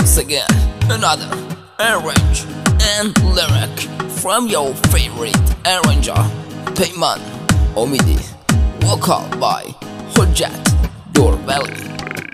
once again another arrange and lyric from your favorite arranger Peyman Omidi, vocal by Hujjat Dorbeli.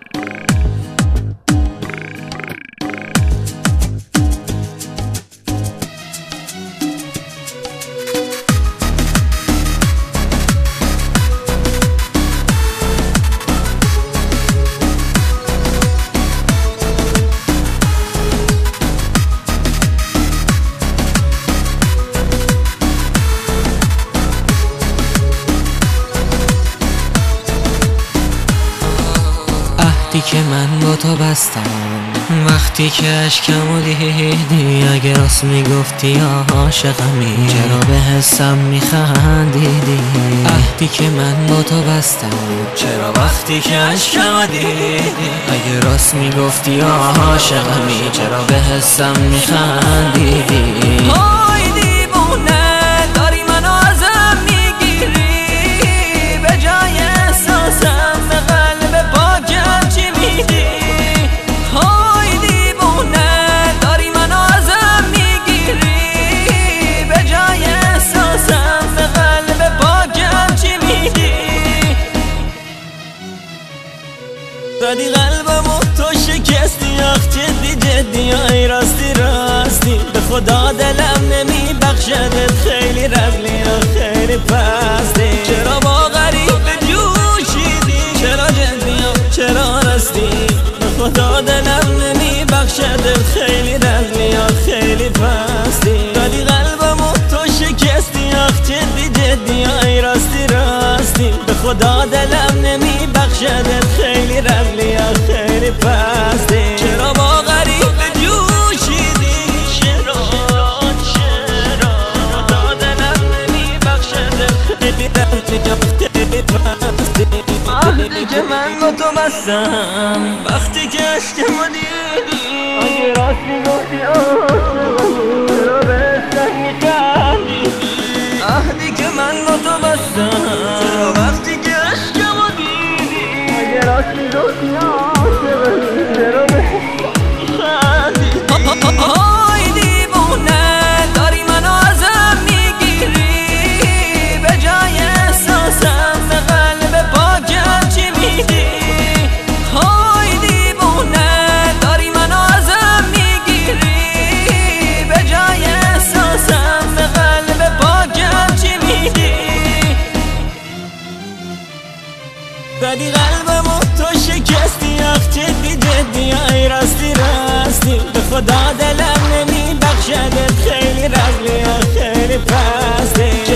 عهدی که من با تو بستم وقتی که اشکمو دیدی، اگه راست میگفتی یا عاشقمی چرا به حسم میخندیدی؟ عهدی که من با تو بستم چرا وقتی که اشکمو دیدی، اگه راست میگفتی یا عاشقمی چرا به حسم میخندیدی؟ های دیوونه داری منو ازم میگیری، به جای احساسم به قلب پاکم چی میدی؟ های دیوونه داری منو ازم میگیری، به جای احساسم به قلب پاکم چی میدی؟ زدی قلبمو تو شکستی، آخ جدی جدی ای راستی راستی، به خدا دلم نمیبخشدت، خیلی رفلی و خیلی پستی. چرا با غریب جوشیدی، چرا جدی و چرا راستی، به خدا دلم نمیبخشدت، خیلی رفلی و خیلی پستی. زدی قلبمو تو شکستی، آخ جدی جدی ای راستی راستی، به خدا دلم نمیبخشدت، خیلی رفلی و خیلی پستی. چرا با غریب جوشیدی، چرا خدا دلم نمیبخشدت، خیلی رفلی و خیلی پستی. عهدی که من با تو بستم وقتی که اشکمو دیدی، اگه راست میگفتی عاشقمی چرا به حسم میخندیدی؟ عهدی که من با تو بستم چرا وقتی که اشکمو دیدی، اگه راست میگفتی عاشقمی چرا به حسم میخندیدی؟ های دیوونه داری منو ازم میگیری، به جای احساسم به قلب پاکم چی میدی؟ های دیوونه داری منو ازم میگیری، به جای احساسم به قلب پاکم چی میدی؟ زدی قلبمو تو شکستی، آخ جدی جدی ای راستی راستی، به خدا دلم نمیبخشدت، خیلی رفلی و خیلی پستی.